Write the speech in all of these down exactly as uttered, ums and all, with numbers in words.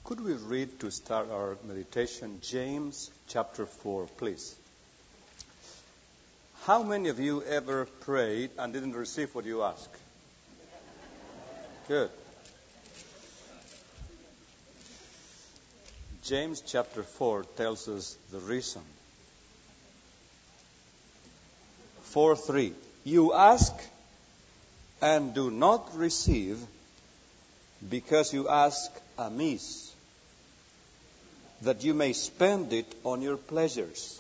Could we read to start our meditation James chapter four, please? How many of you ever prayed and didn't receive what you asked? Good. James chapter four tells us the reason. four three. You ask and do not receive because you ask amiss, that you may spend it on your pleasures.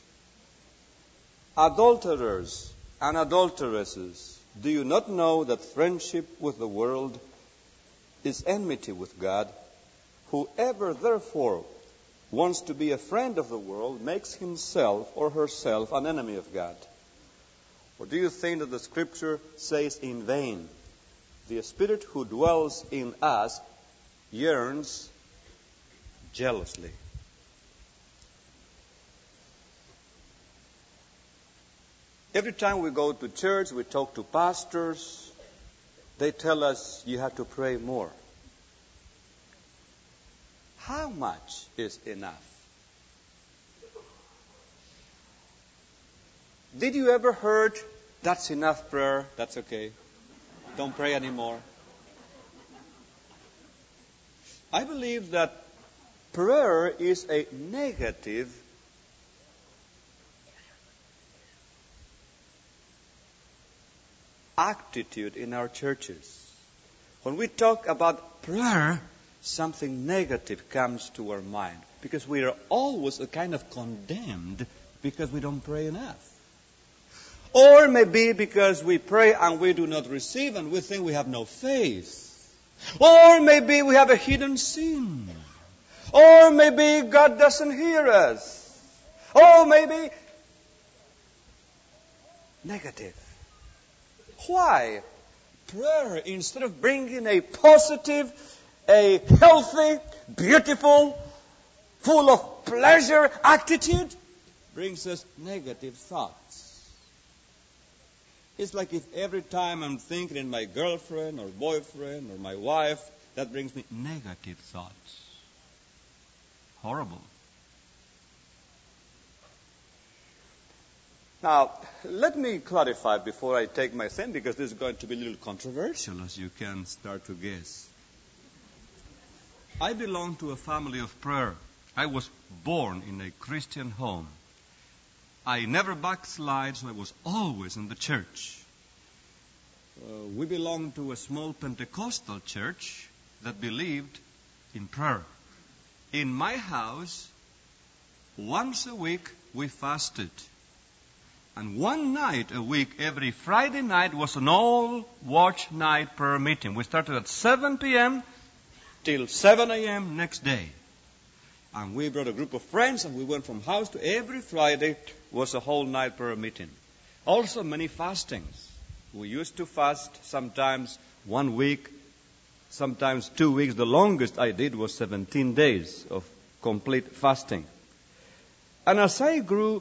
Adulterers and adulteresses, do you not know that friendship with the world is enmity with God? Whoever therefore wants to be a friend of the world makes himself or herself an enemy of God. Or do you think that the Scripture says in vain, the Spirit who dwells in us yearns jealously? Every time we go to church, we talk to pastors, they tell us you have to pray more. How much is enough? Did you ever heard, that's enough prayer, that's okay, don't pray anymore? I believe that prayer is a negative attitude in our churches. When we talk about prayer, something negative comes to our mind because we are always a kind of condemned because we don't pray enough. Or maybe because we pray and we do not receive and we think we have no faith. Or maybe we have a hidden sin. Or maybe God doesn't hear us. Or maybe negative. Why? Prayer, instead of bringing a positive, a healthy, beautiful, full of pleasure attitude, brings us negative thoughts. It's like if every time I'm thinking in my girlfriend or boyfriend or my wife, that brings me negative thoughts. Horrible. Now, let me clarify before I take my stand, because this is going to be a little controversial, as you can start to guess. I belong to a family of prayer. I was born in a Christian home. I never backslid, so I was always in the church. Uh, we belong to a small Pentecostal church that believed in prayer. In my house, once a week, we fasted. And one night a week, every Friday night, was an all-watch night prayer meeting. We started at seven p.m. till seven a.m. next day. And we brought a group of friends, and we went from house to every Friday was a whole night prayer meeting. Also many fastings. We used to fast sometimes one week, sometimes two weeks. The longest I did was seventeen days of complete fasting. And as I grew,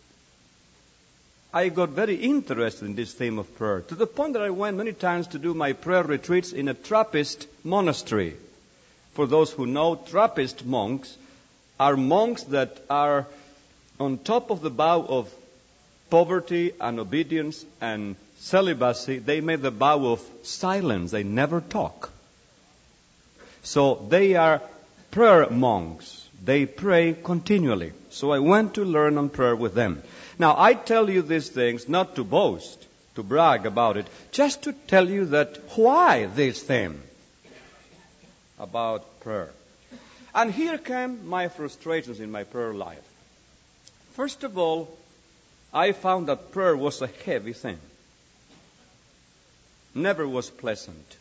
I got very interested in this theme of prayer, to the point that I went many times to do my prayer retreats in a Trappist monastery. For those who know, Trappist monks are monks that are on top of the vow of poverty and obedience and celibacy. They made the vow of silence. They never talk. So they are prayer monks. They pray continually. So I went to learn on prayer with them. Now, I tell you these things not to boast, to brag about it, just to tell you that why this theme about prayer. And here came my frustrations in my prayer life. First of all, I found that prayer was a heavy thing. Never was pleasant.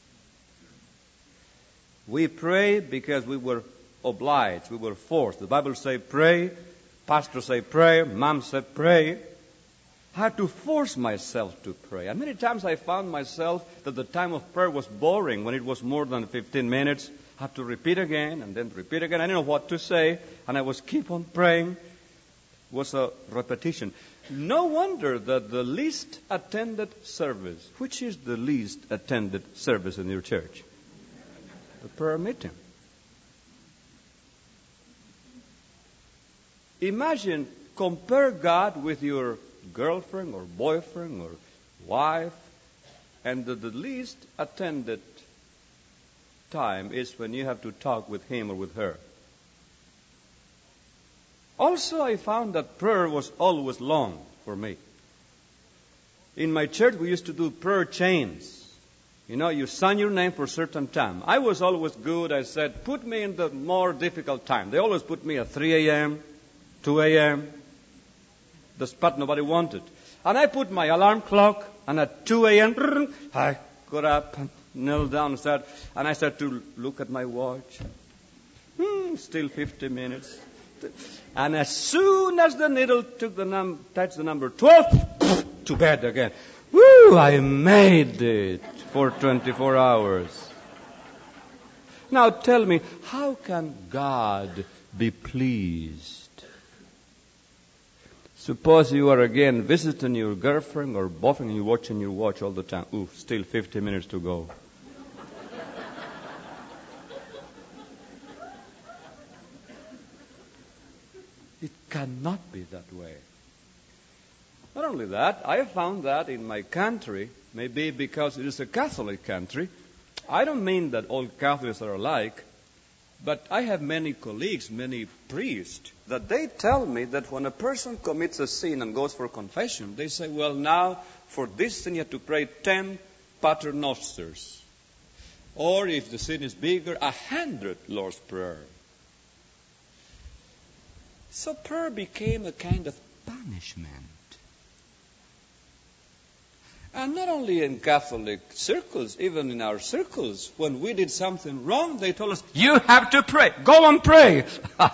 We pray because we were obliged, we were forced. The Bible says pray, pastor say pray, mom said pray. I had to force myself to pray. And many times I found myself that the time of prayer was boring when it was more than fifteen minutes. I had to repeat again and then repeat again. I didn't know what to say, and I was keep on praying. It was a repetition. No wonder that the least attended service, which is the least attended service in your church? The prayer meeting. Imagine, compare God with your girlfriend or boyfriend or wife, and the, the least attended time is when you have to talk with him or with her. Also, I found that prayer was always long for me. In my church, we used to do prayer chains. You know, you sign your name for a certain time. I was always good. I said, put me in the more difficult time. They always put me at three a.m., two a.m., the spot nobody wanted. And I put my alarm clock, and at two a.m., I got up and knelt down and started, and I started to look at my watch. Hmm, still fifty minutes. And as soon as the needle took the num- touched the number twelve, to bed again. Woo! I made it for twenty-four hours. Now tell me, how can God be pleased? Suppose you are again visiting your girlfriend or boyfriend and you're watching your watch all the time. Ooh, still fifty minutes to go. It cannot be that way. Not only that, I have found that in my country, maybe because it is a Catholic country, I don't mean that all Catholics are alike, but I have many colleagues, many priests, that they tell me that when a person commits a sin and goes for confession, they say, well, now, for this sin you have to pray ten paternosters. Or if the sin is bigger, a hundred Lord's Prayer. So prayer became a kind of punishment. And not only in Catholic circles, even in our circles, when we did something wrong, they told us, you have to pray. Go and pray.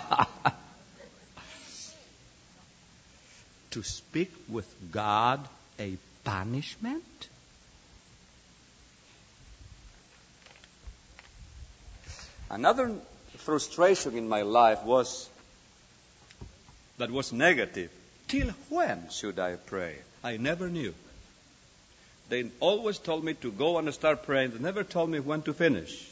To speak with God a punishment? Another frustration in my life was that was negative. Till when should I pray? I never knew. They always told me to go and start praying. They never told me when to finish.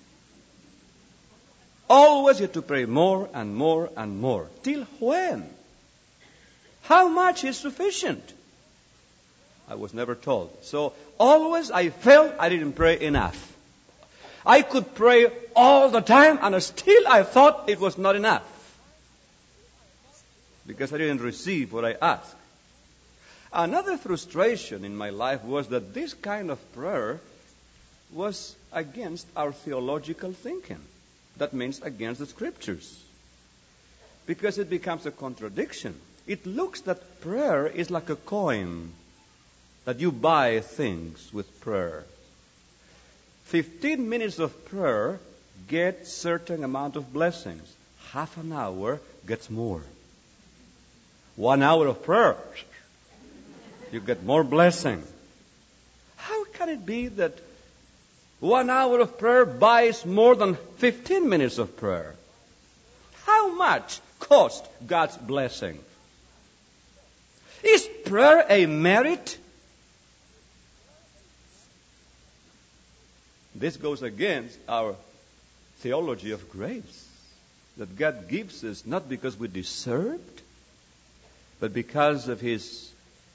Always you have to pray more and more and more. Till when? How much is sufficient? I was never told. So always I felt I didn't pray enough. I could pray all the time and still I thought it was not enough. Because I didn't receive what I asked. Another frustration in my life was that this kind of prayer was against our theological thinking. That means against the Scriptures. Because it becomes a contradiction. It looks that prayer is like a coin, that you buy things with prayer. Fifteen minutes of prayer get certain amount of blessings. Half an hour gets more. One hour of prayer, you get more blessing. How can it be that one hour of prayer buys more than fifteen minutes of prayer? How much cost God's blessing? Is prayer a merit? This goes against our theology of grace. That God gives us not because we deserved, but because of His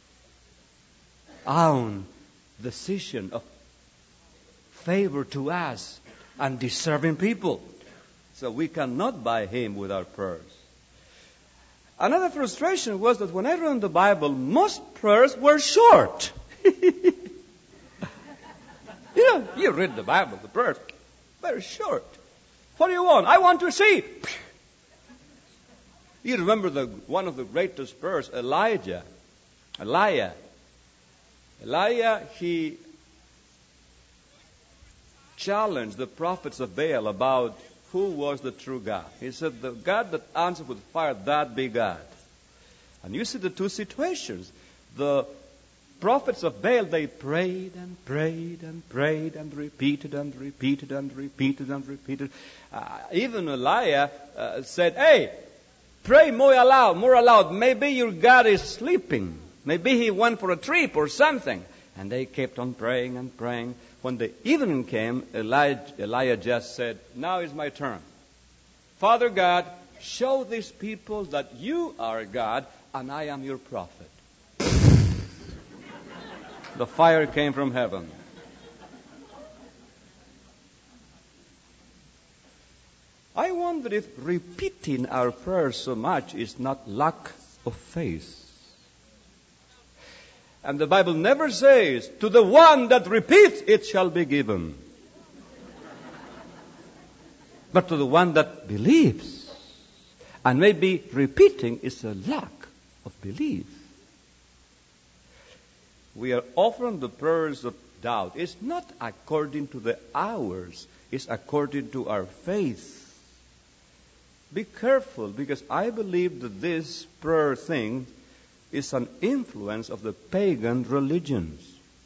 own decision of favor to us and deserving people. So we cannot buy Him with our prayers. Another frustration was that when I read the Bible, most prayers were short. You know, you read the Bible, the prayers very short. What do you want? I want to see. You remember the one of the greatest prayers, Elijah. Elijah. Elijah, he challenged the prophets of Baal about who was the true God. He said, the God that answered with fire, that be God. And you see the two situations. The prophets of Baal, they prayed and prayed and prayed and repeated and repeated and repeated and repeated. Uh, even Elijah uh, said, hey, pray more aloud, more aloud. Maybe your God is sleeping. Maybe he went for a trip or something. And they kept on praying and praying. When the evening came, Elijah, Elijah just said, now is my turn. Father God, show these people that you are God and I am your prophet. The fire came from heaven. I wonder if repeating our prayers so much is not lack of faith. And the Bible never says, to the one that repeats, it shall be given. But to the one that believes. And maybe repeating is a lack of belief. We are offering the prayers of doubt. It's not according to the hours. It's according to our faith. Be careful, because I believe that this prayer thing is an influence of the pagan religions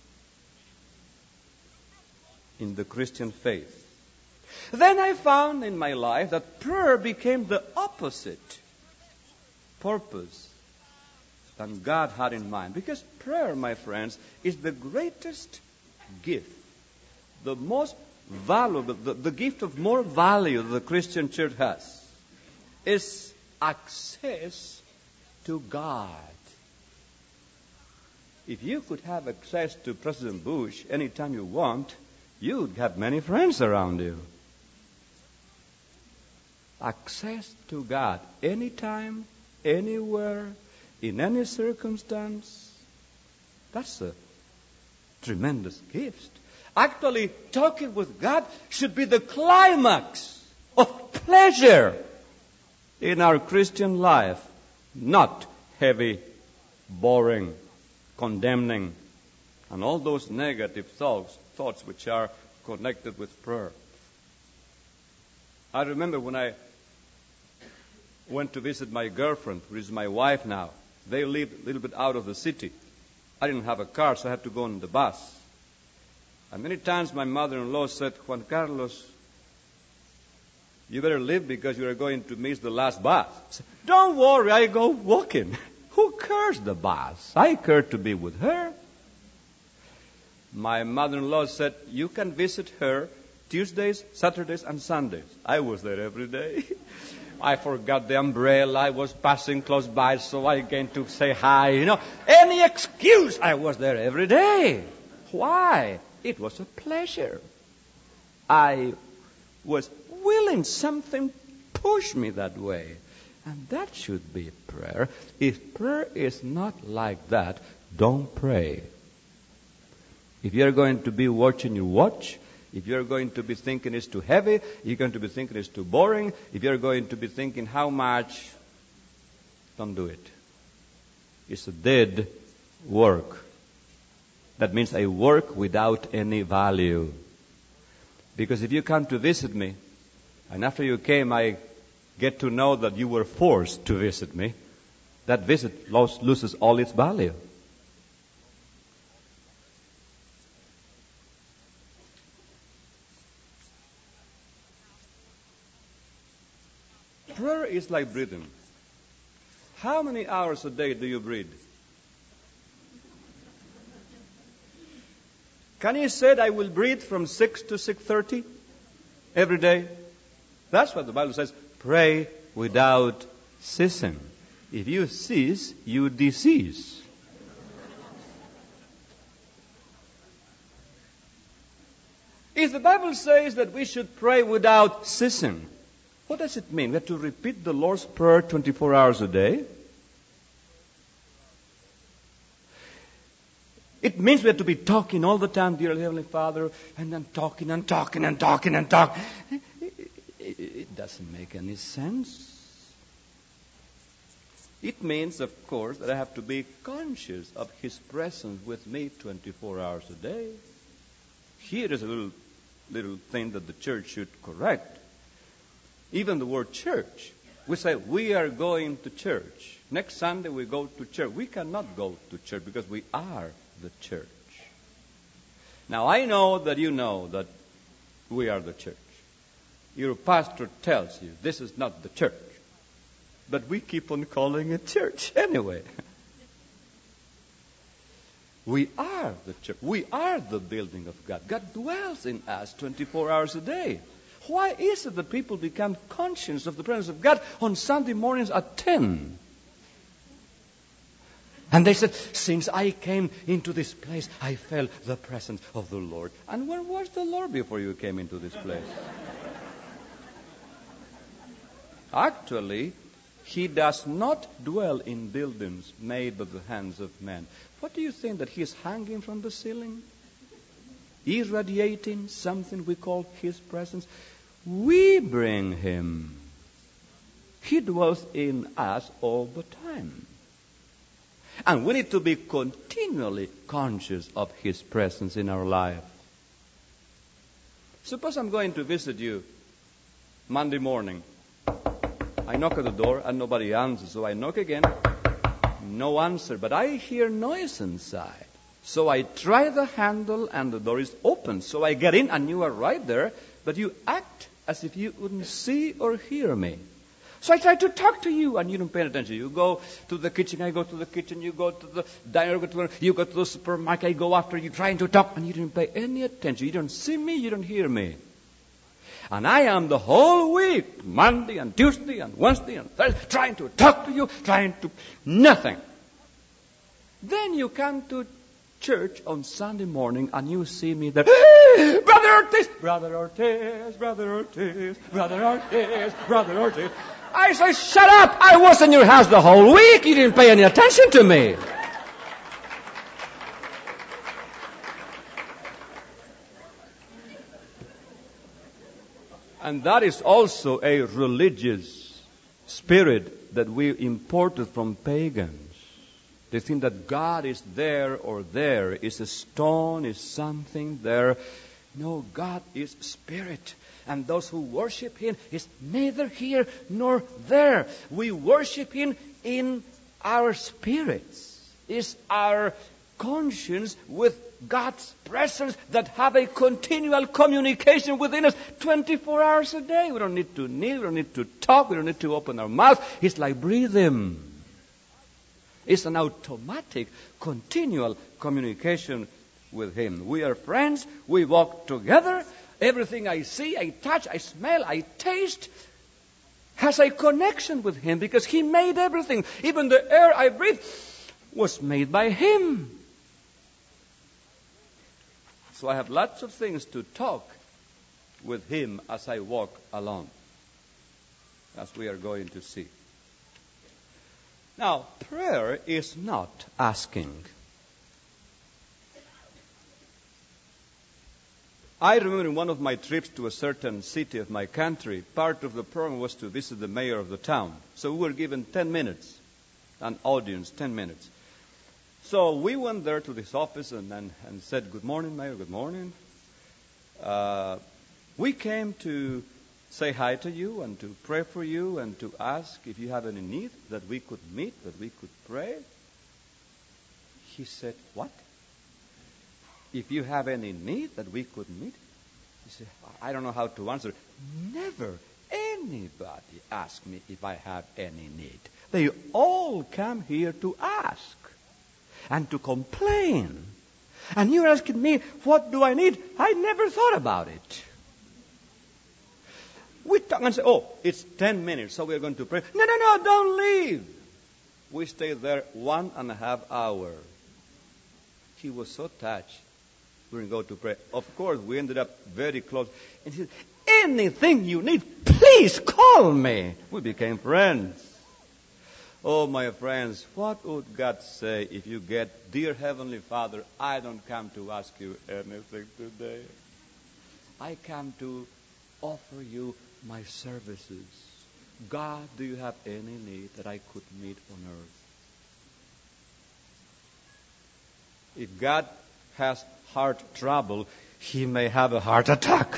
in the Christian faith. Then I found in my life that prayer became the opposite purpose than God had in mind. Because prayer, my friends, is the greatest gift, the most valuable, the, the gift of more value the Christian church has, is access to God. If you could have access to President Bush anytime you want, you'd have many friends around you. Access to God anytime, anywhere, in any circumstance. That's a tremendous gift. Actually, talking with God should be the climax of pleasure in our Christian life, not heavy, boring, condemning, and all those negative thoughts, thoughts which are connected with prayer. I remember when I went to visit my girlfriend, who is my wife now. They lived a little bit out of the city. I didn't have a car, so I had to go on the bus. And many times my mother-in-law said, Juan Carlos, you better leave because you are going to miss the last bus. I said, don't worry, I go walking. Who cares the bus? I care to be with her. My mother-in-law said, you can visit her Tuesdays, Saturdays, and Sundays. I was there every day. I forgot the umbrella. I was passing close by, so I came to say hi. You know, any excuse, I was there every day. Why? It was a pleasure. I was willing. Something pushed me that way. And that should be prayer. If prayer is not like that, don't pray. If you're going to be watching your watch, if you're going to be thinking it's too heavy, you're going to be thinking it's too boring, if you're going to be thinking how much, don't do it. It's a dead work. That means a work without any value. Because if you come to visit me, and after you came I get to know that you were forced to visit me, that visit loses all its value. Prayer is like breathing. How many hours a day do you breathe? Can you say, I will breathe from six to six thirty every day? That's what the Bible says. Pray without ceasing. If you cease, you decease. If the Bible says that we should pray without ceasing, what does it mean? We have to repeat the Lord's Prayer twenty-four hours a day? It means we have to be talking all the time, dear Heavenly Father, and then talking and talking and talking and talking. It doesn't make any sense. It means, of course, that I have to be conscious of His presence with me twenty-four hours a day. Here is a little, little thing that the church should correct. Even the word church. We say, we are going to church. Next Sunday we go to church. We cannot go to church because we are the church. Now, I know that you know that we are the church. Your pastor tells you this is not the church. But we keep on calling it church anyway. We are the church. We are the building of God. God dwells in us twenty-four hours a day. Why is it that people become conscious of the presence of God on Sunday mornings at ten? And they said, since I came into this place, I felt the presence of the Lord. And where was the Lord before you came into this place? Actually, He does not dwell in buildings made by the hands of men. What do you think, that He is hanging from the ceiling? Irradiating something we call His presence? We bring Him. He dwells in us all the time. And we need to be continually conscious of His presence in our life. Suppose I'm going to visit you Monday morning. I knock at the door and nobody answers. So I knock again. No answer. But I hear noise inside. So I try the handle and the door is open. So I get in and you are right there. But you act as if you wouldn't see or hear me. So I try to talk to you, and you don't pay attention. You go to the kitchen, I go to the kitchen. You go to the diner, go to the, you go to the supermarket, I go after you, trying to talk, and you don't pay any attention. You don't see me, you don't hear me. And I am the whole week, Monday and Tuesday and Wednesday and Thursday, trying to talk to you, trying to nothing. Then you come to church on Sunday morning, and you see me there. Brother Ortiz, Brother Ortiz, Brother Ortiz, Brother Ortiz, Brother Ortiz. I say, shut up! I was in your house the whole week. You didn't pay any attention to me. And that is also a religious spirit that we imported from pagans. They think that God is there or there, is a stone, is something there. No, God is spirit. And those who worship Him is neither here nor there. We worship Him in our spirits. It's our conscience with God's presence that have a continual communication within us twenty-four hours a day. We don't need to kneel, we don't need to talk, we don't need to open our mouth. It's like breathing. It's an automatic, continual communication with Him. We are friends, we walk together. Everything I see, I touch, I smell, I taste has a connection with Him because He made everything. Even the air I breathe was made by Him. So I have lots of things to talk with Him as I walk along, as we are going to see. Now, prayer is not asking. I remember in one of my trips to a certain city of my country, part of the program was to visit the mayor of the town. So we were given ten minutes, an audience, ten minutes. So we went there to this office and, and, and said, good morning, Mayor, good morning. Uh, we came to say hi to you and to pray for you and to ask if you have any need that we could meet, that we could pray. He said, what? If you have any need that we could meet? He said, I don't know how to answer. Never anybody asks me if I have any need. They all come here to ask and to complain. And you're asking me, what do I need? I never thought about it. We talk and say, oh, it's ten minutes, so we're going to pray. No, no, no, don't leave. We stayed there one and a half hour. He was so touched. We didn't go to pray. Of course, we ended up very close. And he said, anything you need, please call me. We became friends. Oh, my friends, what would God say if you get, dear Heavenly Father, I don't come to ask you anything today. I come to offer you my services. God, do you have any need that I could meet on earth? If God has heart trouble, He may have a heart attack.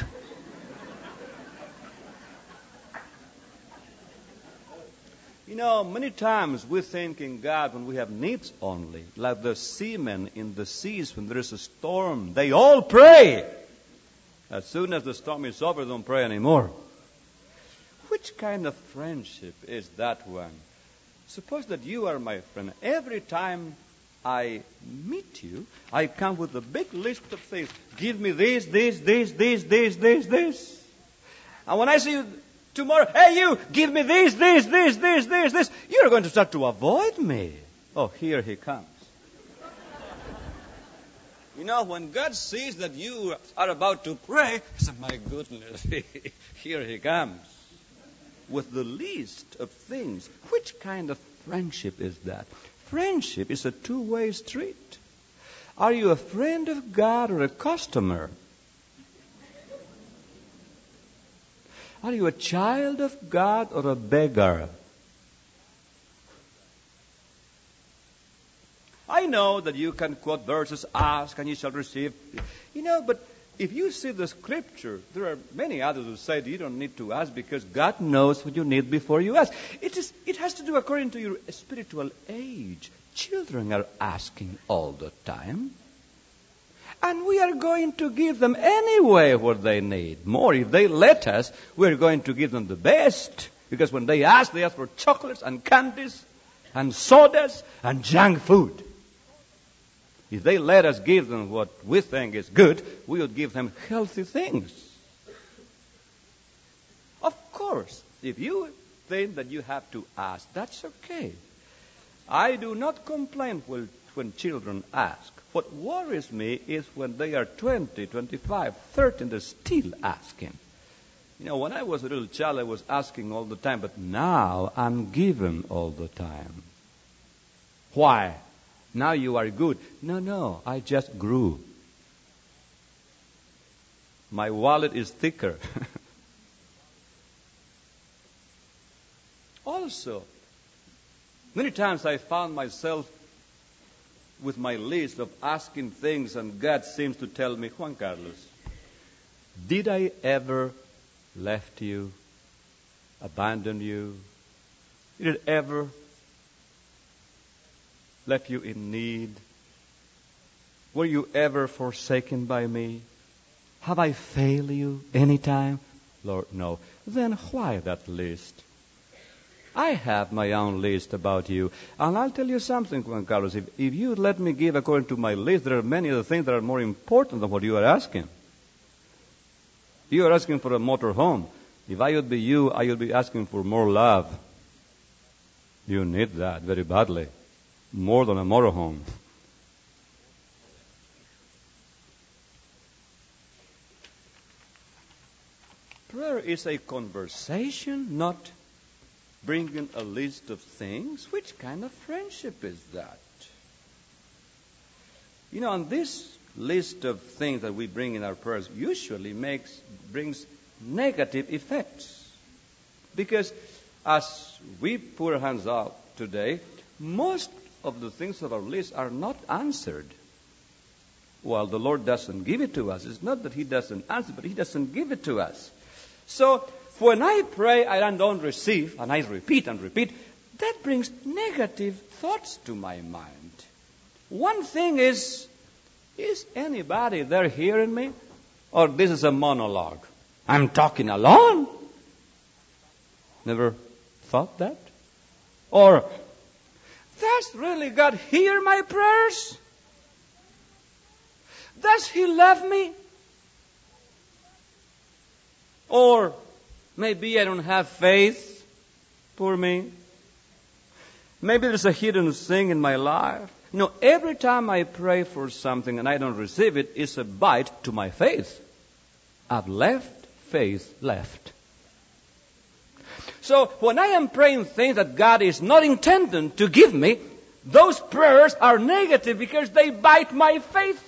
You know, many times we think in God when we have needs only, like the seamen in the seas when there is a storm. They all pray. As soon as the storm is over, they don't pray anymore. Which kind of friendship is that one? Suppose that you are my friend. Every time I meet you, I come with a big list of things. Give me this, this, this, this, this, this, this. And when I see you tomorrow, hey, you, give me this, this, this, this, this, this, you're going to start to avoid me. Oh, here he comes. You know, when God sees that you are about to pray, he says, my goodness, here he comes. With the least of things. Which kind of friendship is that? Friendship is a two-way street. Are you a friend of God or a customer? Are you a child of God or a beggar? I know that you can quote verses, ask and you shall receive. You know, but if you see the scripture, there are many others who say that you don't need to ask because God knows what you need before you ask. It is, it has to do according to your spiritual age. Children are asking all the time. And we are going to give them anyway what they need. More, if they let us, we're going to give them the best. Because when they ask, they ask for chocolates and candies and sodas and junk food. If they let us give them what we think is good, we would give them healthy things. Of course, if you think that you have to ask, that's okay. I do not complain when, when children ask. What worries me is when they are twenty, twenty-five, thirty, and they're still asking. You know, when I was a little child, I was asking all the time, but now I'm given all the time. Why? Now you are good. No, no, I just grew. My wallet is thicker. Also, many times I found myself with my list of asking things, and God seems to tell me, Juan Carlos, did I ever left you, abandon you? Did it ever left you in need? Were you ever forsaken by me? Have I failed you any time? Lord, no. Then why that list? I have my own list about you. And I'll tell you something, Juan Carlos. If, if you let me give according to my list, there are many other things that are more important than what you are asking. You are asking for a motor home. If I would be you, I would be asking for more love. You need that very badly. More than a motor home. Prayer is a conversation, not bringing a list of things. Which kind of friendship is that? You know, on this list of things that we bring in our prayers usually makes brings negative effects. Because as we put our hands out today, most of the things of our list are not answered. Well, the Lord doesn't give it to us. It's not that He doesn't answer, but He doesn't give it to us. So when I pray and I don't receive, and I repeat and repeat, that brings negative thoughts to my mind. One thing is, is anybody there hearing me? Or this is a monologue? I'm talking alone? Never thought that? Or, does really God hear my prayers? Does He love me? Or maybe I don't have faith. Poor me. Maybe there's a hidden thing in my life. You know, every time I pray for something and I don't receive it, it's a bite to my faith. I've left faith left. So when I am praying things that God is not intending to give me, those prayers are negative because they bite my faith.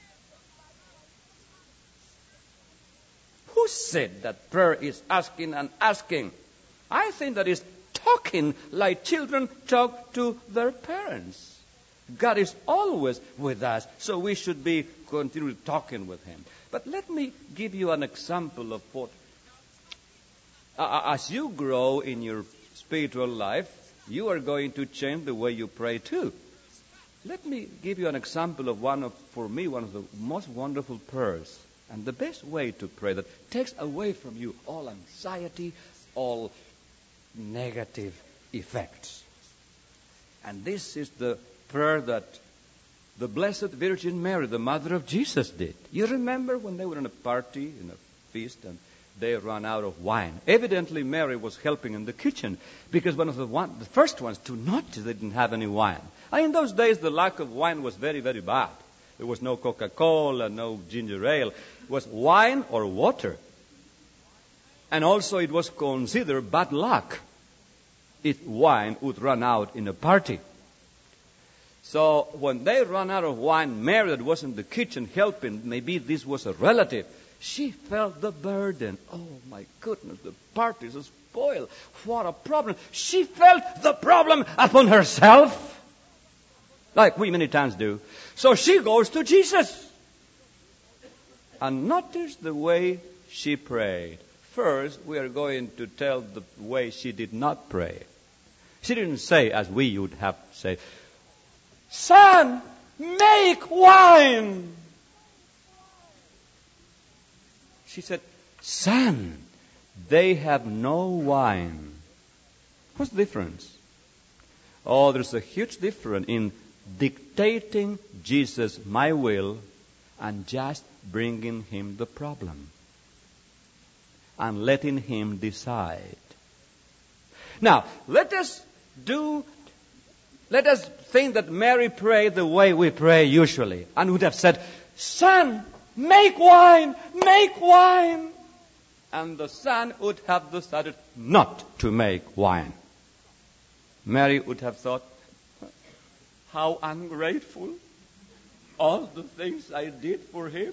Who said that prayer is asking and asking? I think that is talking like children talk to their parents. God is always with us, so we should be continually talking with Him. But let me give you an example of what, uh, as you grow in your spiritual life, you are going to change the way you pray too. Let me give you an example of one of, for me, one of the most wonderful prayers and the best way to pray that takes away from you all anxiety, all negative effects. And this is the prayer that the Blessed Virgin Mary, the mother of Jesus, did. You remember when they were in a party, in a feast, and they run out of wine. Evidently, Mary was helping in the kitchen because one of the, one, the first ones to notice they didn't have any wine. And in those days, the lack of wine was very, very bad. There was no Coca-Cola, no ginger ale. It was wine or water. And also it was considered bad luck if wine would run out in a party. So when they ran out of wine, Mary that was in the kitchen helping, maybe this was a relative, she felt the burden. Oh my goodness, the party is spoiled. What a problem. She felt the problem upon herself, like we many times do. So she goes to Jesus. And notice the way she prayed. First, we are going to tell the way she did not pray. She didn't say, as we would have said, "Son, make wine." She said, "Son, they have no wine." What's the difference? Oh, there's a huge difference in dictating Jesus my will and just bringing him the problem and letting him decide. Now, let us do, let us think that Mary prayed the way we pray usually and would have said, "Son, make wine, make wine." And the son would have decided not to make wine. Mary would have thought, how ungrateful, all the things I did for him.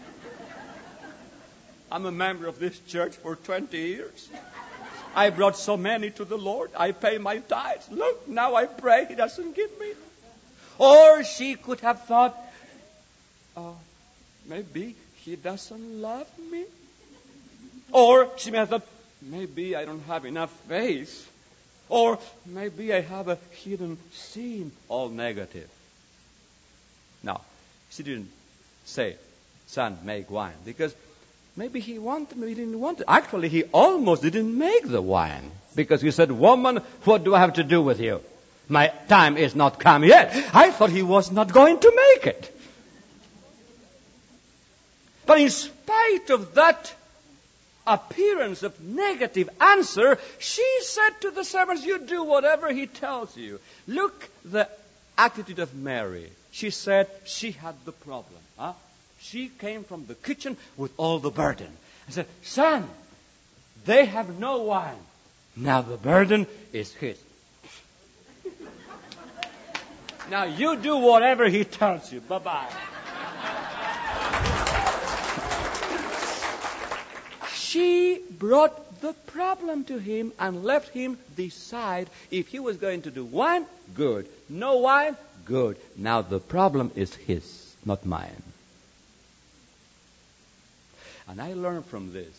I'm a member of this church for twenty years. I brought so many to the Lord. I pay my tithes. Look, now I pray, he doesn't give me. Or she could have thought, oh, maybe he doesn't love me. Or she may have thought, maybe I don't have enough faith. Or maybe I have a hidden sin. All negative. Now, she didn't say, "Son, make wine," because maybe he wanted, maybe he didn't want it. Actually, he almost didn't make the wine because he said, "Woman, what do I have to do with you? My time is not come yet." I thought he was not going to make it. But in spite of that appearance of negative answer, she said to the servants, "You do whatever he tells you." Look the attitude of Mary. She said she had the problem. Huh? She came from the kitchen with all the burden. And said, "Son, they have no wine. Now the burden is his. Now you do whatever he tells you. Bye-bye." She brought the problem to him and left him decide if he was going to do wine, good. No wine, good. Now the problem is his, not mine. And I learned from this.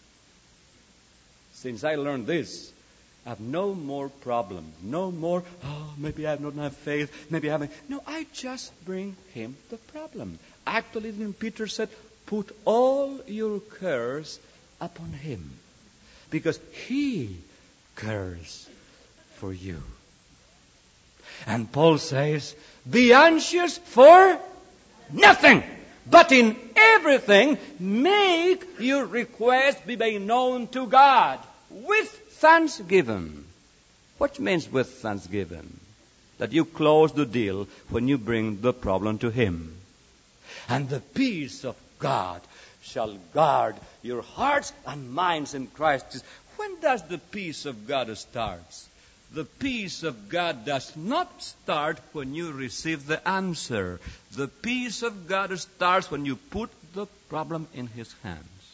Since I learned this, I have no more problems. No more, oh, maybe I have not enough faith. Maybe I haven't. No, I just bring him the problem. Actually, then Peter said, "Put all your cares upon him, because he cares for you." And Paul says, "Be anxious for nothing, but in everything make your requests be made known to God with thanksgiving." What means with thanksgiving? That you close the deal when you bring the problem to him. And the peace of God shall guard your hearts and minds in Christ Jesus. When does the peace of God start? The peace of God does not start when you receive the answer. The peace of God starts when you put the problem in his hands.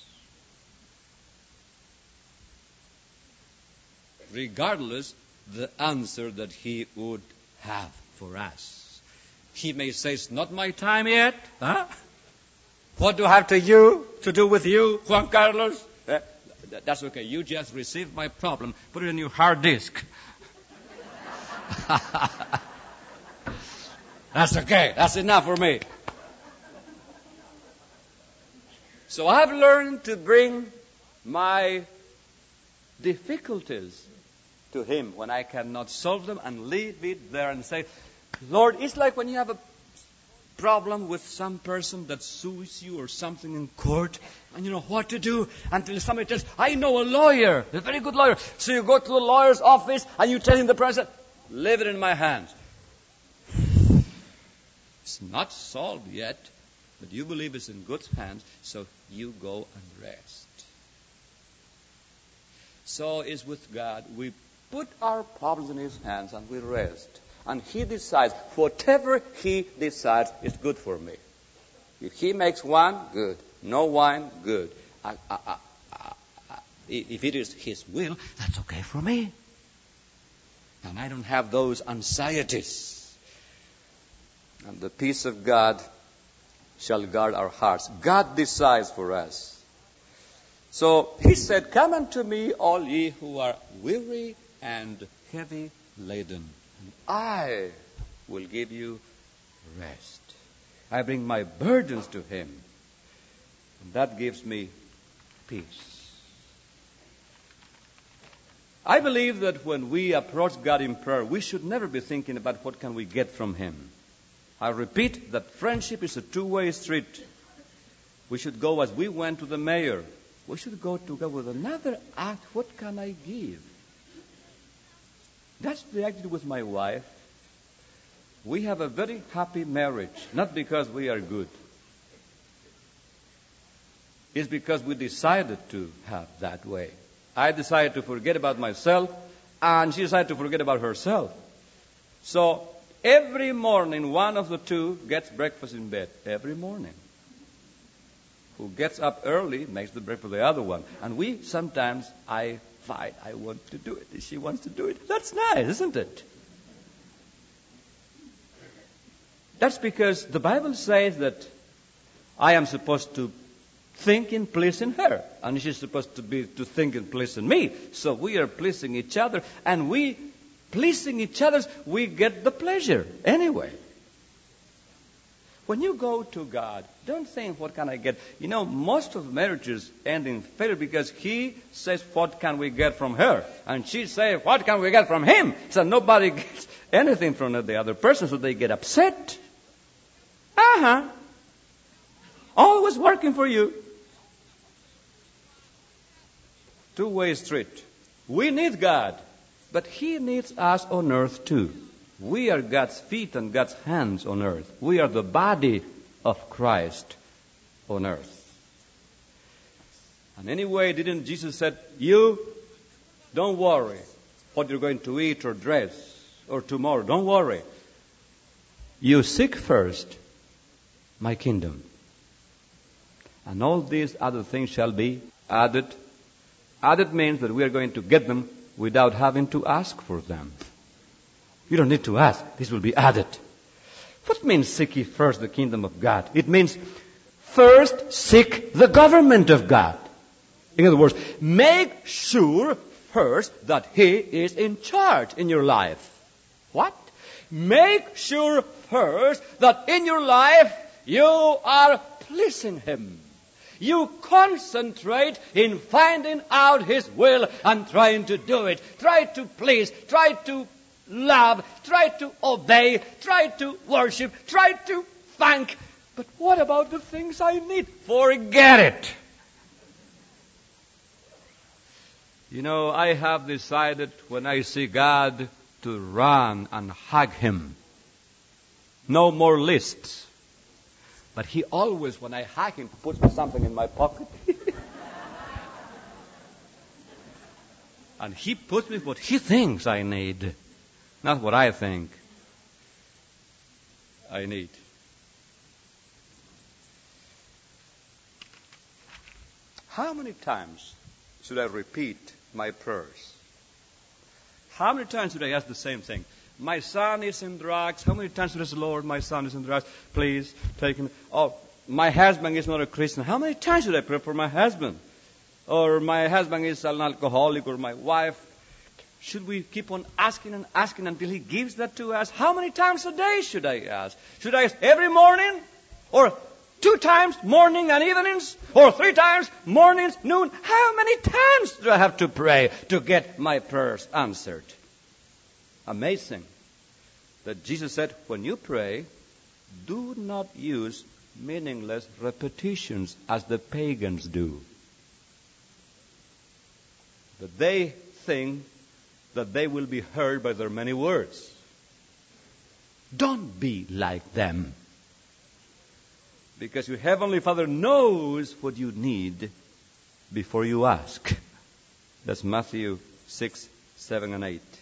Regardless the answer that he would have for us. He may say, "It's not my time yet." Huh? What do I have to you to do with you, Juan Carlos? Eh, that's okay. You just receive my problem. Put it in your hard disk. That's okay. That's enough for me. So I've learned to bring my difficulties to him when I cannot solve them and leave it there and say, "Lord," it's like when you have a problem with some person that sues you or something in court, and you know what to do until somebody tells, I know a lawyer, a very good lawyer. So you go to the lawyer's office and you tell him the person, leave it in my hands. It's not solved yet, but you believe it's in good hands, so you go and rest. So it's with God. We put our problems in His hands and we rest. And He decides, whatever He decides is good for me. If He makes one, good. No wine, good. I, I, I, I, I, if it is His will, that's okay for me. And I don't have those anxieties. And the peace of God shall guard our hearts. God decides for us. So He said, come unto me, all ye who are weary and heavy laden, and I will give you rest. I bring my burdens to Him, and that gives me peace. I believe that when we approach God in prayer, we should never be thinking about what can we get from Him. I repeat that friendship is a two-way street. We should go as we went to the mayor. We should go to God with another act. What can I give? That's the attitude with my wife. We have a very happy marriage, not because we are good. It's because we decided to have that way. I decided to forget about myself, and she decided to forget about herself. So every morning, one of the two gets breakfast in bed. Every morning. Who gets up early makes the breakfast for the other one. And we sometimes, I fight. I want to do it. She wants to do it. That's nice, isn't it? That's because the Bible says that I am supposed to think in pleasing her. And she's supposed to be to think in pleasing me. So we are pleasing each other. And we, pleasing each other, we get the pleasure anyway. When you go to God, don't think, what can I get? You know, most of marriages end in failure because he says, what can we get from her? And she says, what can we get from him? So nobody gets anything from the other person, so they get upset. Uh-huh. Always working for you. Two-way street. We need God, but He needs us on earth too. We are God's feet and God's hands on earth. We are the body of Christ on earth. And anyway, didn't Jesus said, you don't worry what you're going to eat or dress or tomorrow. Don't worry. You seek first my kingdom. And all these other things shall be added. Added means that we are going to get them without having to ask for them. You don't need to ask. This will be added. What means seek ye first the kingdom of God? It means first seek the government of God. In other words, make sure first that He is in charge in your life. What? Make sure first that in your life you are pleasing Him. You concentrate in finding out His will and trying to do it. Try to please. Try to love, try to obey, try to worship, try to thank. But what about the things I need? Forget it. You know, I have decided when I see God to run and hug Him. No more lists. But He always, when I hug Him, puts me something in my pocket. And He puts me what He thinks I need. Not what I think I need. How many times should I repeat my prayers? How many times should I ask the same thing? My son is in drugs. How many times should I say, Lord, my son is in drugs. Please take him. Oh, my husband is not a Christian. How many times should I pray for my husband? Or my husband is an alcoholic, or my wife. Should we keep on asking and asking until He gives that to us? How many times a day should I ask? Should I ask every morning? Or two times, morning and evenings? Or three times, mornings, noon? How many times do I have to pray to get my prayers answered? Amazing that Jesus said, when you pray, do not use meaningless repetitions as the pagans do. But they think that they will be heard by their many words. Don't be like them. Because your Heavenly Father knows what you need before you ask. That's Matthew six, seven, and eight.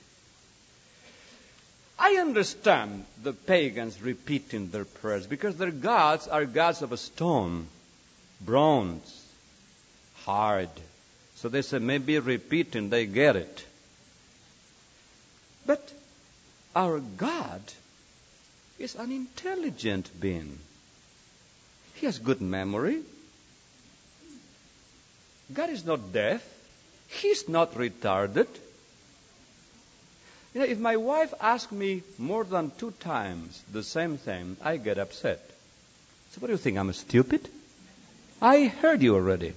I understand the pagans repeating their prayers because their gods are gods of a stone, bronze, hard. So they say maybe repeating, they get it. But our God is an intelligent being. He has good memory. God is not deaf. He's not retarded. You know, if my wife asks me more than two times the same thing, I get upset. So what do you think, I'm stupid? I heard you already.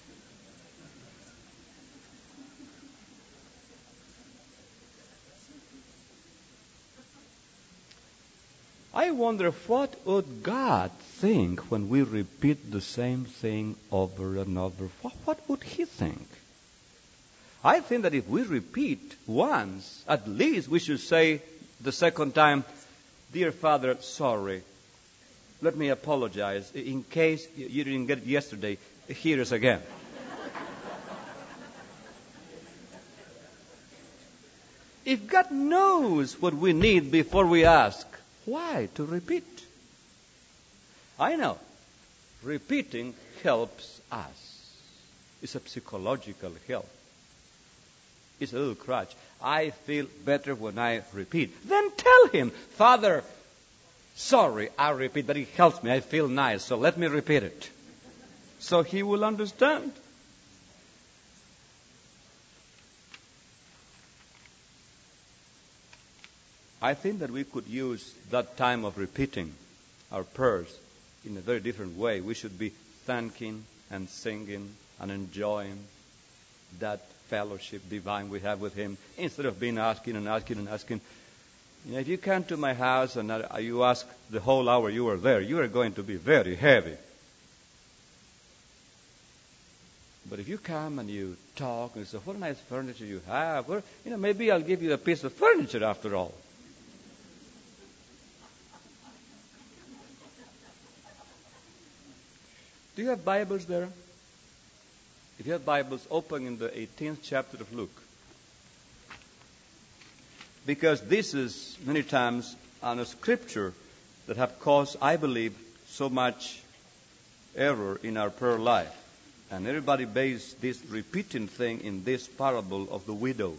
I wonder what would God think when we repeat the same thing over and over. What, what would He think? I think that if we repeat once, at least we should say the second time, "Dear Father, sorry. Let me apologize. In case you didn't get it yesterday, here is again." If God knows what we need before we ask, why to repeat? I know. Repeating helps us. It's a psychological help. It's a little crutch. I feel better when I repeat. Then tell Him, "Father, sorry, I repeat, but it helps me. I feel nice, so let me repeat it." So He will understand. I think that we could use that time of repeating our prayers in a very different way. We should be thanking and singing and enjoying that fellowship divine we have with Him, instead of being asking and asking and asking. You know, if you come to my house and you ask the whole hour you were there, you are going to be very heavy. But if you come and you talk and say, "What a nice furniture you have," or, you know, maybe I'll give you a piece of furniture after all. Do you have Bibles there? If you have Bibles, open in the eighteenth chapter of Luke. Because this is many times on a scripture that have caused, I believe, so much error in our prayer life. And everybody based this repeating thing in this parable of the widow.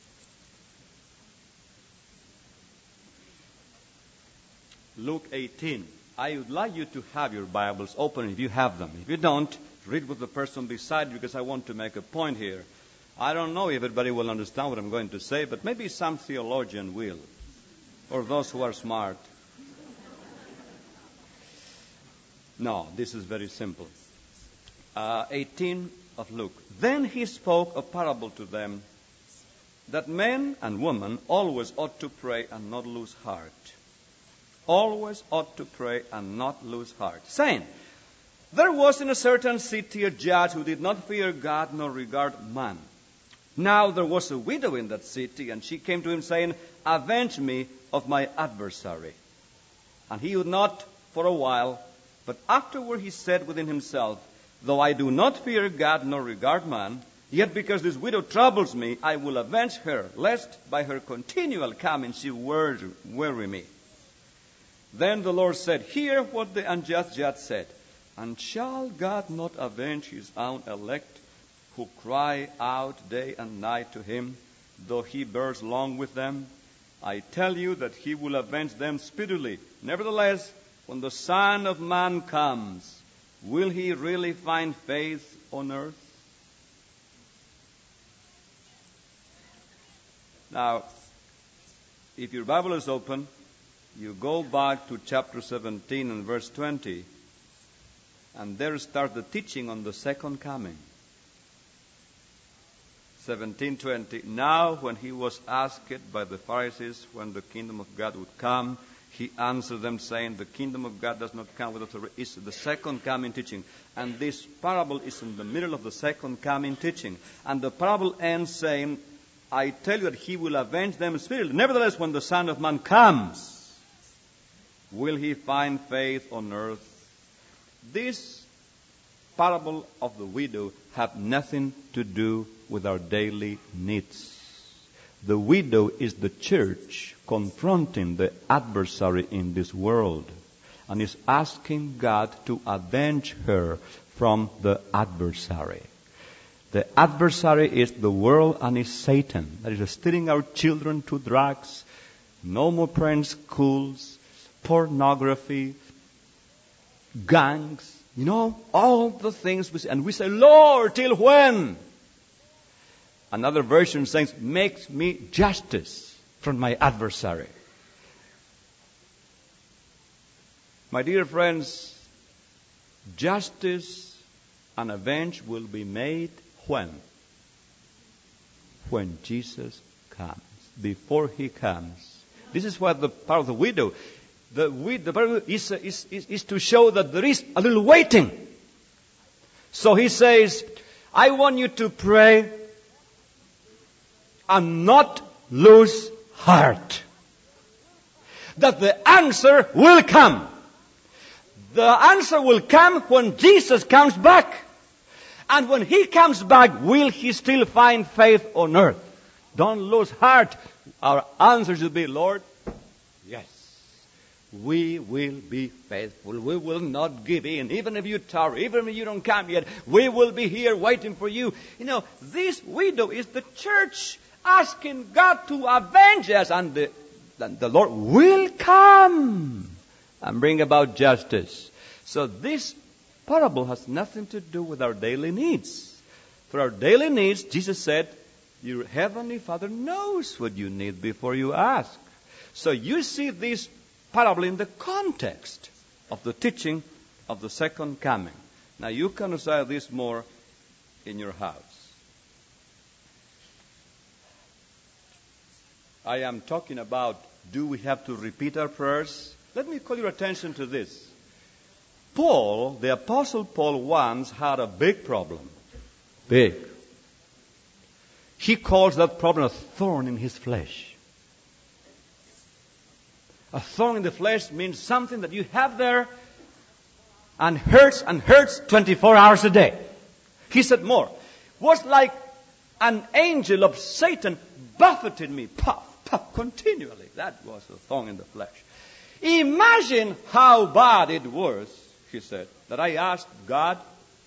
Luke eighteen. I would like you to have your Bibles open if you have them. If you don't, read with the person beside you, because I want to make a point here. I don't know if everybody will understand what I'm going to say, but maybe some theologian will, or those who are smart. No, this is very simple. Uh, eighteen of Luke. Then He spoke a parable to them, that men and women always ought to pray and not lose heart. Always ought to pray and not lose heart, saying, "There was in a certain city a judge who did not fear God nor regard man. Now there was a widow in that city, and she came to him saying, 'Avenge me of my adversary.' And he would not for a while, but afterward he said within himself, 'Though I do not fear God nor regard man, yet because this widow troubles me, I will avenge her, lest by her continual coming she weary me.' Then the Lord said, 'Hear what the unjust judge said. And shall God not avenge His own elect, who cry out day and night to Him, though He bears long with them? I tell you that He will avenge them speedily. Nevertheless, when the Son of Man comes, will He really find faith on earth?'" Now, if your Bible is open, you go back to chapter seventeen and verse twenty, and there starts the teaching on the second coming. seventeen twenty. Now when He was asked by the Pharisees when the kingdom of God would come, He answered them, saying, the kingdom of God does not come with authority. It's the second coming teaching. And this parable is in the middle of the second coming teaching. And the parable ends saying, I tell you that he will avenge them speedily. Nevertheless, when the Son of Man comes, will he find faith on earth? This parable of the widow have nothing to do with our daily needs. The widow is the church confronting the adversary in this world and is asking God to avenge her from the adversary. The adversary is the world and is Satan, that is steering our children to drugs, no more praying schools, pornography, gangs, you know, all the things we say. And we say, Lord, till when? Another version says, make me justice from my adversary. My dear friends, justice and avenge will be made when? When Jesus comes. Before he comes. This is what the part of the widow, the, the part is, is, is, is to show that there is a little waiting. So he says, I want you to pray and not lose heart. That the answer will come. The answer will come when Jesus comes back. And when he comes back, will he still find faith on earth? Don't lose heart. Our answer should be, Lord, yes, we will be faithful. We will not give in. Even if you tarry, even if you don't come yet, we will be here waiting for you. You know, this widow is the church asking God to avenge us, and the, and the Lord will come and bring about justice. So this parable has nothing to do with our daily needs. For our daily needs, Jesus said, your heavenly Father knows what you need before you ask. So you see this parable in the context of the teaching of the second coming. Now you can decide this more in your house. I am talking about, do we have to repeat our prayers? Let me call your attention to this. Paul, the Apostle Paul, once had a big problem. Big. He calls that problem a thorn in his flesh. A thorn in the flesh means something that you have there and hurts and hurts twenty-four hours a day. He said more. Was like an angel of Satan buffeted me, puff, puff, continually. That was a thorn in the flesh. Imagine how bad it was, he said, that I asked God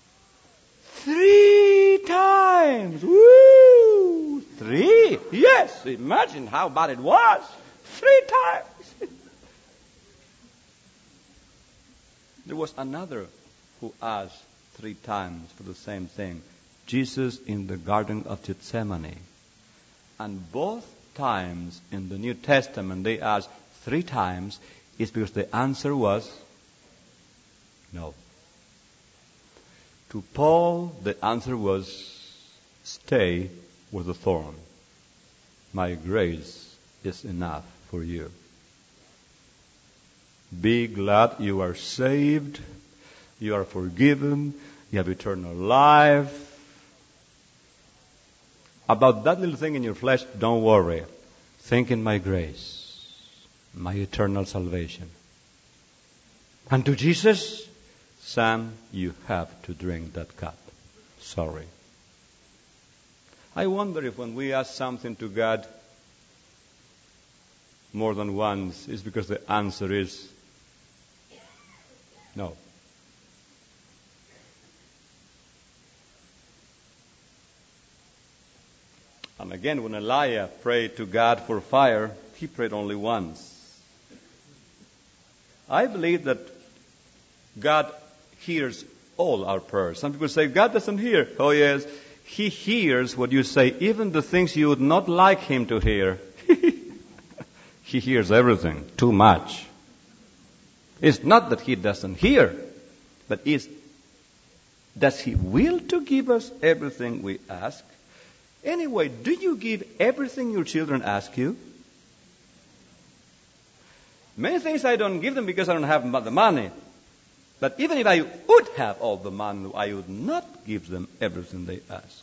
three times. Woo! Three? Yes, imagine how bad it was. Three times. There was another who asked three times for the same thing. Jesus in the Garden of Gethsemane. And both times in the New Testament they asked three times is because the answer was no. To Paul, the answer was, stay with the thorn. My grace is enough for you. Be glad you are saved, you are forgiven, you have eternal life. About that little thing in your flesh, don't worry. Think in my grace, my eternal salvation. And to Jesus, son, you have to drink that cup. Sorry. I wonder if when we ask something to God more than once, it's because the answer is no. And again, when Elijah prayed to God for fire, he prayed only once. I believe that God hears all our prayers. Some people say, God doesn't hear. Oh yes, He hears what you say, even the things you would not like Him to hear. He hears everything, too much. It's not that He doesn't hear, but is does He will to give us everything we ask? Anyway, do you give everything your children ask you? Many things I don't give them because I don't have the money. But even if I would have all the money, I would not give them everything they ask.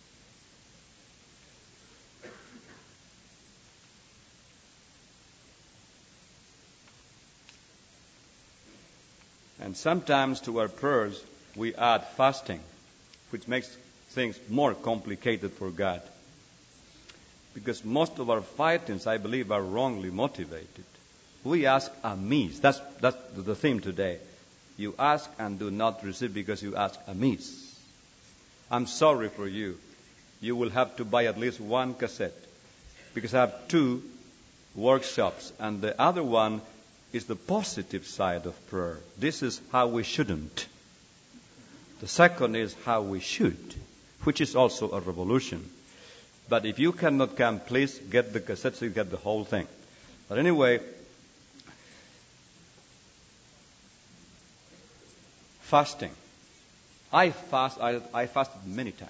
And sometimes to our prayers we add fasting, which makes things more complicated for God. Because most of our fightings, I believe, are wrongly motivated. We ask amiss. That's, that's the theme today. You ask and do not receive because you ask amiss. I'm sorry for you. You will have to buy at least one cassette. Because I have two workshops. And the other one is the positive side of prayer. This is how we shouldn't. The second is how we should, which is also a revolution. But if you cannot come, please get the cassette so you get the whole thing. But anyway, fasting. I fast. I, I fasted many times.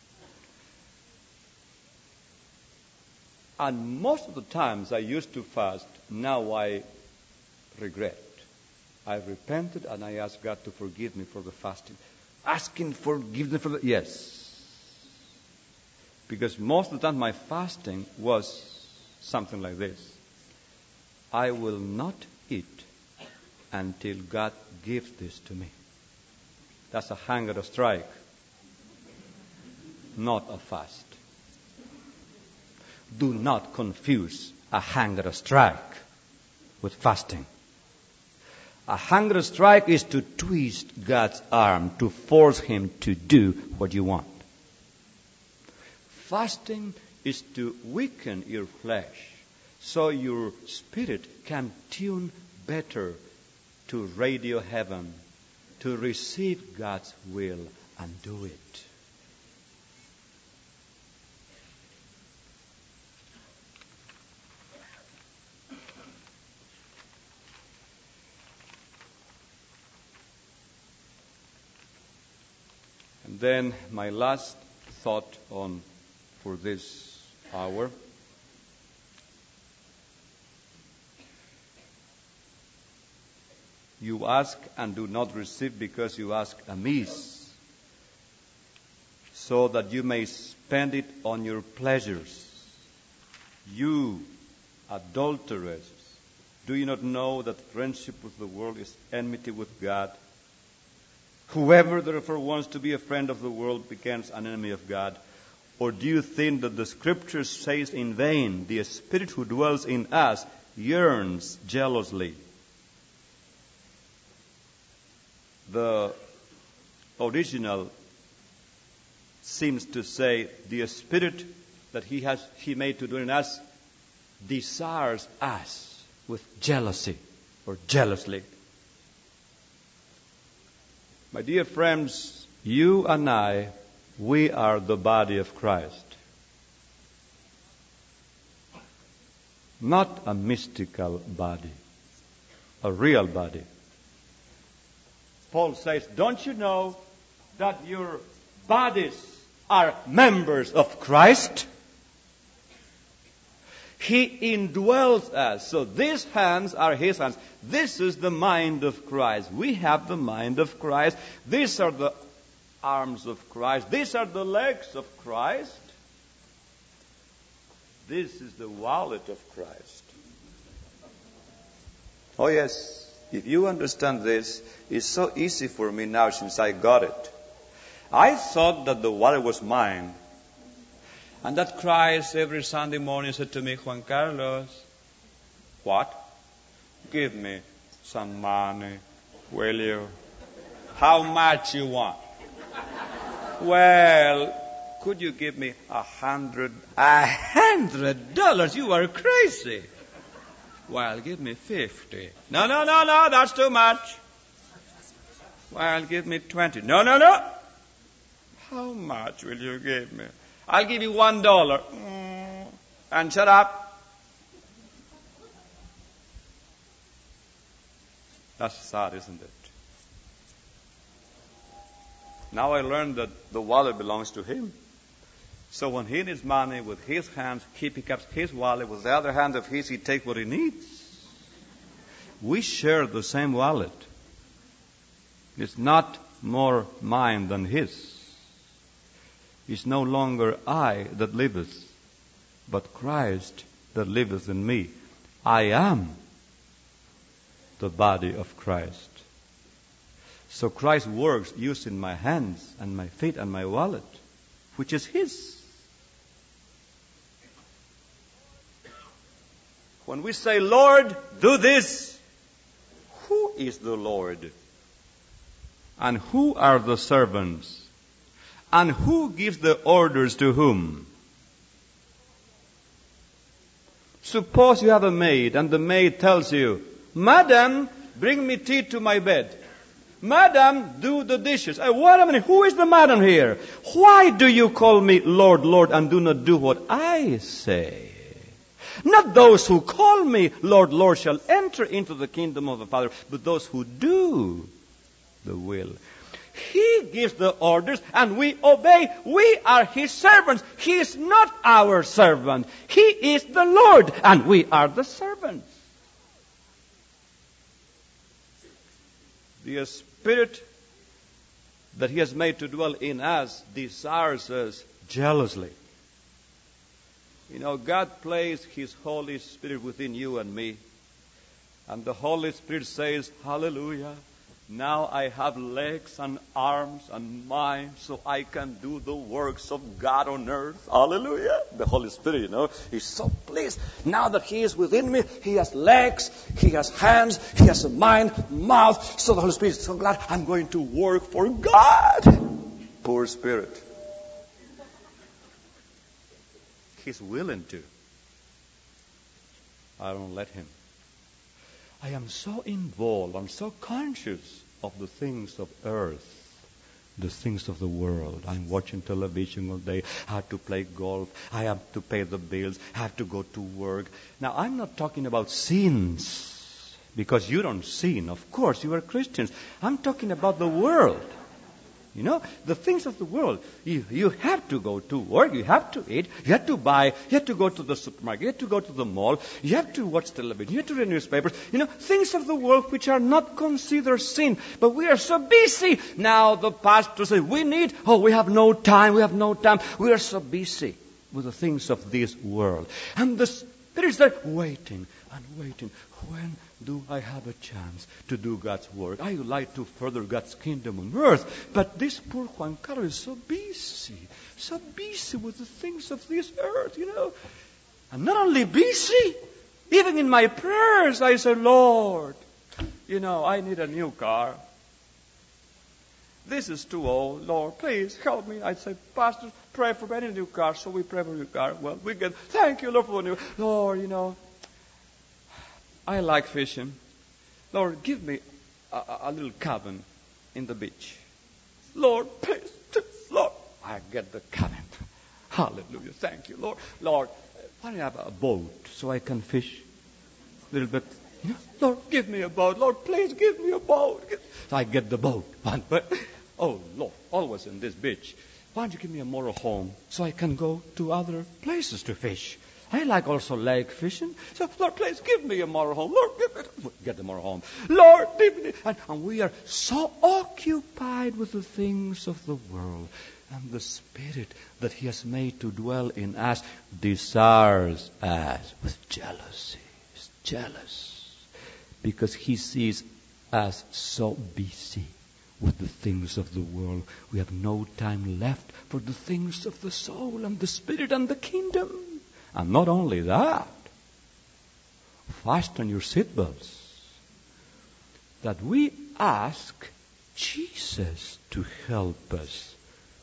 And most of the times I used to fast, now I regret. I repented and I asked God to forgive me for the fasting. Asking forgiveness for the... Yes. Because most of the time my fasting was something like this. I will not eat until God gives this to me. That's a hunger strike, not a fast. Do not confuse a hunger strike with fasting. A hunger strike is to twist God's arm, to force Him to do what you want. Fasting is to weaken your flesh so your spirit can tune better to radio heaven, to receive God's will and do it. And then my last thought on for this hour. You ask and do not receive because you ask amiss, so that you may spend it on your pleasures. You adulterers, do you not know that friendship with the world is enmity with God? Whoever therefore wants to be a friend of the world becomes an enemy of God. Or do you think that the Scripture says in vain, the Spirit who dwells in us yearns jealously? The original seems to say the Spirit that He has He made to dwell in us desires us with jealousy or jealously. My dear friends, you and I, we are the body of Christ. Not a mystical body, a real body. Paul says, don't you know that your bodies are members of Christ? He indwells us. So these hands are His hands. This is the mind of Christ. We have the mind of Christ. These are the arms of Christ. These are the legs of Christ. This is the wallet of Christ. Oh yes, if you understand this, it's so easy for me now since I got it. I thought that the wallet was mine. And that Christ every Sunday morning said to me, Juan Carlos, what? Give me some money, will you? How much you want? Well, could you give me a hundred? A hundred dollars? You are crazy. Well, give me fifty. No, no, no, no, that's too much. Well, give me twenty. No, no, no. How much will you give me? I'll give you one dollar. Mm. And shut up. That's sad, isn't it? Now I learned that the wallet belongs to Him. So when He needs money with His hands, He picks up His wallet. With the other hand of His, He takes what He needs. We share the same wallet. It's not more mine than his. It's no longer I that liveth, but Christ that liveth in me. I am the body of Christ. So Christ works using my hands and my feet and my wallet, which is his. When we say, Lord, do this, who is the Lord? And who are the servants? And who gives the orders to whom? Suppose you have a maid, and the maid tells you, Madam, bring me tea to my bed. Madam, do the dishes. Uh, wait a minute, who is the madam here? Why do you call me Lord, Lord, and do not do what I say? Not those who call me Lord, Lord shall enter into the kingdom of the Father, but those who do the will. He gives the orders and we obey. We are his servants. He is not our servant. He is the Lord and we are the servants. The Spirit that he has made to dwell in us desires us jealously. You know, God placed his Holy Spirit within you and me. And the Holy Spirit says, hallelujah. Now I have legs and arms and mind so I can do the works of God on earth. Hallelujah. The Holy Spirit, you know, is so pleased. Now that he is within me, he has legs, he has hands, he has a mind, mouth. So the Holy Spirit is so glad I'm going to work for God. Poor spirit. He's willing to. I don't let him. I am so involved, I'm so conscious of the things of earth, the things of the world. I'm watching television all day. I have to play golf. I have to pay the bills. I have to go to work. Now, I'm not talking about sins, because you don't sin. Of course, you are Christians. I'm talking about the world. You know, the things of the world. You, you have to go to work. You have to eat. You have to buy. You have to go to the supermarket. You have to go to the mall. You have to watch television. You have to read newspapers. You know, things of the world which are not considered sin. But we are so busy. Now the pastor says, we need, oh, we have no time. We have no time. We are so busy with the things of this world. And the Spirit is there waiting and waiting. When do I have a chance to do God's work? I would like to further God's kingdom on earth. But this poor Juan Carlos is so busy, so busy with the things of this earth, you know. I'm not only busy, even in my prayers I say, Lord, you know, I need a new car. This is too old. Lord, please help me. I say, Pastor, pray for any new car. So we pray for a new car. Well, we get, thank you, Lord, for a new. Lord, you know, I like fishing. Lord, give me a, a little cabin in the beach. Lord, please, Lord, I get the cabin. Hallelujah. Thank you, Lord. Lord, why don't I have a boat so I can fish a little bit? You know, Lord, give me a boat. Lord, please give me a boat. So I get the boat. But, oh, Lord, always in this beach. Why don't you give me a motor home so I can go to other places to fish? I like also lake fishing. So, Lord, please give me a motor home. Lord, give me, get the motor home. Lord, give me. And, and we are so occupied with the things of the world. And the Spirit that he has made to dwell in us desires us with jealousy. He's jealous. Because he sees us so busy with the things of the world. We have no time left for the things of the soul and the Spirit and the kingdom. And not only that, fasten your seatbelts, that we ask Jesus to help us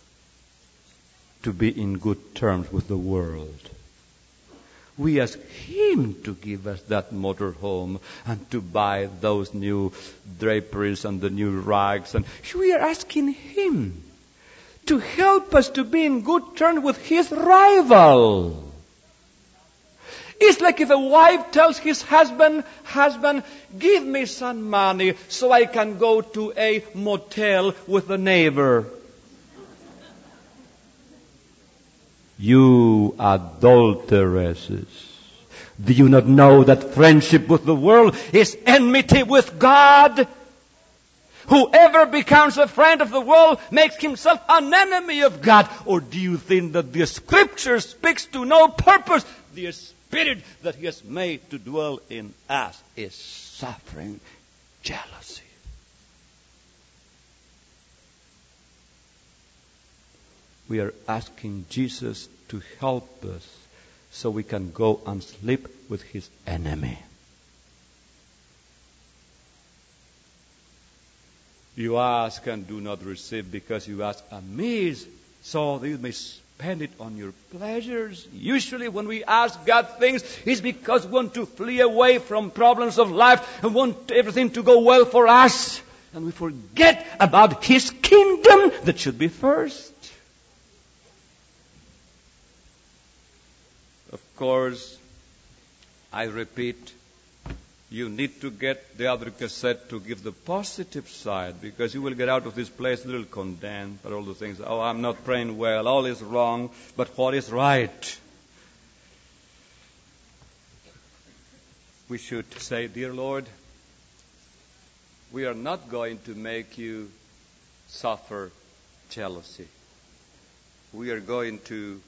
to be in good terms with the world. We ask him to give us that motor home and to buy those new draperies and the new rags. And we are asking him to help us to be in good terms with his rival. It's like if a wife tells his husband, husband, give me some money so I can go to a motel with a neighbor. You adulteresses, Do you not know that friendship with the world is enmity with God? Whoever becomes a friend of the world makes himself an enemy of God. Or do you think that the Scripture speaks to no purpose? The Spirit that He has made to dwell in us is suffering jealousy. We are asking Jesus to help us so we can go and sleep with His enemy. You ask and do not receive because you ask amiss, so that you may spend it on your pleasures. Usually when we ask God things, it's because we want to flee away from problems of life and want everything to go well for us. And we forget about His kingdom that should be first. Of course, I repeat, you need to get the other cassette to give the positive side, because you will get out of this place a little condemned by all the things. Oh, I'm not praying well. All is wrong. But what is right? We should say, Dear Lord, we are not going to make you suffer jealousy. We are going to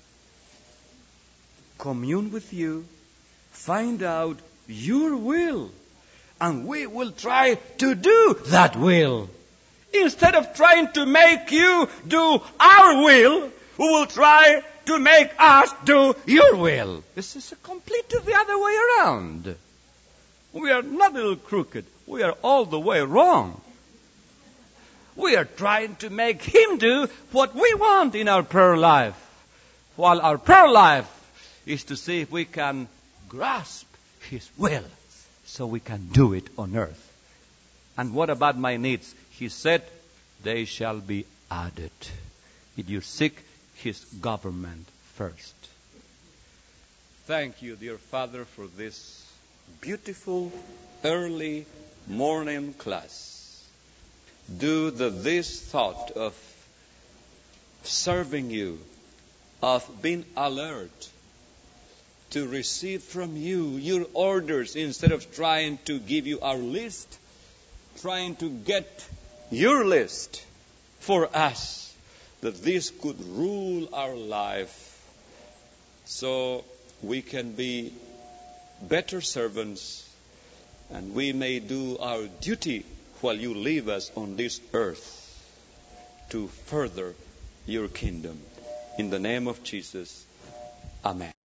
commune with you, find out your will, and we will try to do that will. Instead of trying to make you do our will, we will try to make us do your will. This is completely the other way around. We are not a little crooked. We are all the way wrong. We are trying to make Him do what we want in our prayer life, while our prayer life is to see if we can grasp His will so we can do it on earth. And what about my needs? He said, they shall be added if you seek His government first. Thank you, dear Father, for this beautiful early morning class. Do the, this thought of serving you, of being alert, to receive from you your orders instead of trying to give you our list, trying to get your list for us, that this could rule our life so we can be better servants and we may do our duty while you leave us on this earth to further your kingdom. In the name of Jesus, Amen.